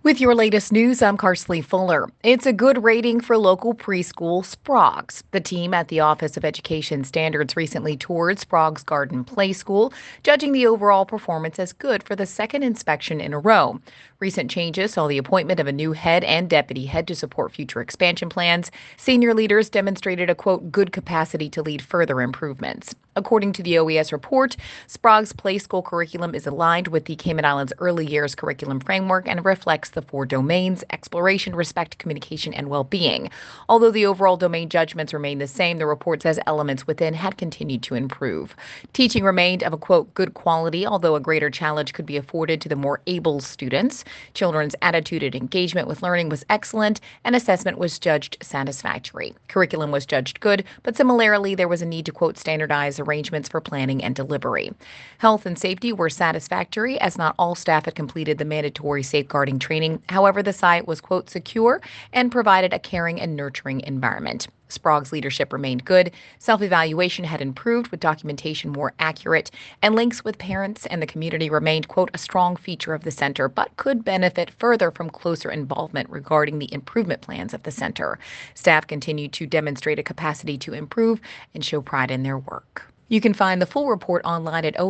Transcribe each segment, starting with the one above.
With your latest news, I'm Karsley Fuller. It's a good rating for local preschool Sprague's. The team at the Office of Education Standards recently toured Sprague's Garden Play School, judging the overall performance as good for the second inspection in a row. Recent changes saw the appointment of a new head and deputy head to support future expansion plans. Senior leaders demonstrated a, quote, good capacity to lead further improvements. According to the OES report, Sprague's Play School curriculum is aligned with the Cayman Islands Early Years Curriculum Framework and reflects the four domains: exploration, respect, communication, and well-being. Although the overall domain judgments remain the same, the report says elements within had continued to improve. Teaching remained of a, quote, good quality, although a greater challenge could be afforded to the more able students. Children's attitude and engagement with learning was excellent, and assessment was judged satisfactory. Curriculum was judged good, but similarly, there was a need to, quote, standardize arrangements for planning and delivery. Health and safety were satisfactory, as not all staff had completed the mandatory safeguarding training. However, the site was, quote, secure and provided a caring and nurturing environment. Sprague's leadership remained good. Self-evaluation had improved, with documentation more accurate, and links with parents and the community remained, quote, a strong feature of the center, but could benefit further from closer involvement regarding the improvement plans of the center. Staff continued to demonstrate a capacity to improve and show pride in their work. You can find the full report online at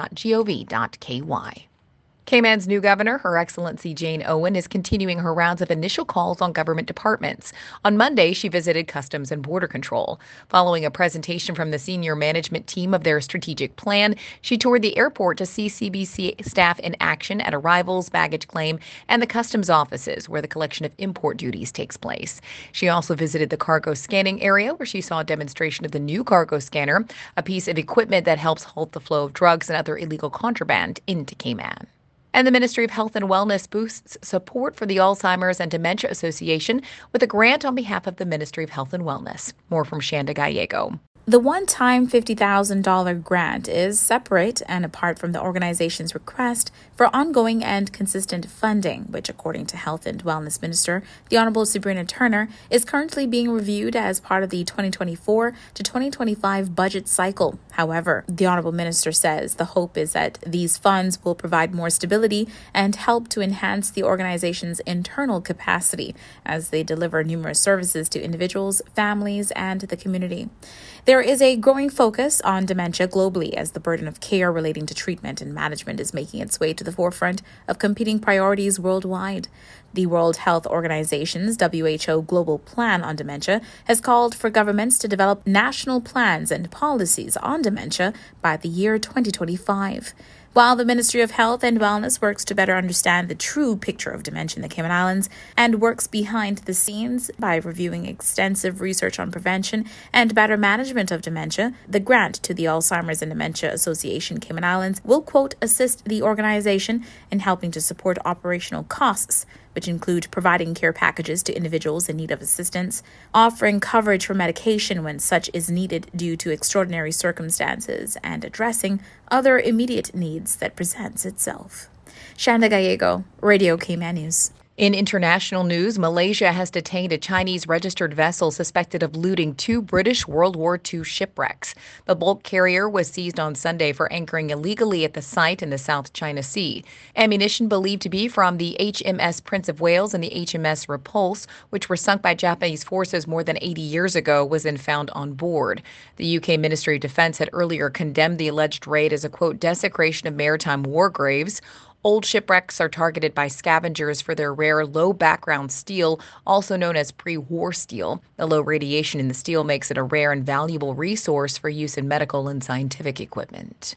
oes.gov.ky. Cayman's new governor, Her Excellency Jane Owen, is continuing her rounds of initial calls on government departments. On Monday, she visited Customs and Border Control. Following a presentation from the senior management team of their strategic plan, she toured the airport to see CBC staff in action at arrivals, baggage claim, and the customs offices where the collection of import duties takes place. She also visited the cargo scanning area, where she saw a demonstration of the new cargo scanner, a piece of equipment that helps halt the flow of drugs and other illegal contraband into Cayman. And the Ministry of Health and Wellness boosts support for the Alzheimer's and Dementia Association with a grant on behalf of the Ministry of Health and Wellness. More from Shanda Gallego. The one-time $50,000 grant is separate and apart from the organization's request for ongoing and consistent funding, which, according to Health and Wellness Minister, the Honorable Sabrina Turner, is currently being reviewed as part of the 2024 to 2025 budget cycle. However, the Honorable Minister says the hope is that these funds will provide more stability and help to enhance the organization's internal capacity as they deliver numerous services to individuals, families, and the community. There is a growing focus on dementia globally as the burden of care relating to treatment and management is making its way to the forefront of competing priorities worldwide. The World Health Organization's WHO Global Plan on Dementia has called for governments to develop national plans and policies on dementia by the year 2025. While the Ministry of Health and Wellness works to better understand the true picture of dementia in the Cayman Islands and works behind the scenes by reviewing extensive research on prevention and better management of dementia, the grant to the Alzheimer's and Dementia Association Cayman Islands will, quote, assist the organization in helping to support operational costs, which include providing care packages to individuals in need of assistance, offering coverage for medication when such is needed due to extraordinary circumstances, and addressing other immediate needs that presents itself. Shanda Gallego, Radio Cayman News. In international news, Malaysia has detained a Chinese registered vessel suspected of looting two British World War II shipwrecks. The bulk carrier was seized on Sunday for anchoring illegally at the site in the South China Sea. Ammunition believed to be from the HMS Prince of Wales and the HMS Repulse, which were sunk by Japanese forces more than 80 years ago, was then found on board. The UK Ministry of Defence had earlier condemned the alleged raid as a, quote, desecration of maritime war graves. Old shipwrecks are targeted by scavengers for their rare low background steel, also known as pre-war steel. The low radiation in the steel makes it a rare and valuable resource for use in medical and scientific equipment.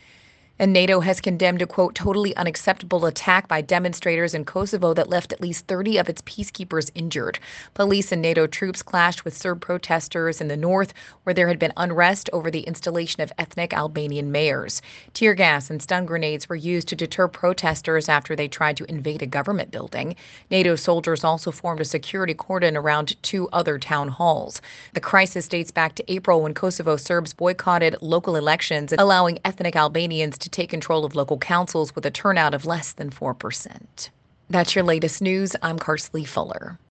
And NATO has condemned a, quote, totally unacceptable attack by demonstrators in Kosovo that left at least 30 of its peacekeepers injured. Police and NATO troops clashed with Serb protesters in the north, where there had been unrest over the installation of ethnic Albanian mayors. Tear gas and stun grenades were used to deter protesters after they tried to invade a government building. NATO soldiers also formed a security cordon around two other town halls. The crisis dates back to April when Kosovo Serbs boycotted local elections, allowing ethnic Albanians to take control of local councils with a turnout of less than 4%. That's your latest news. I'm Karsley Fuller.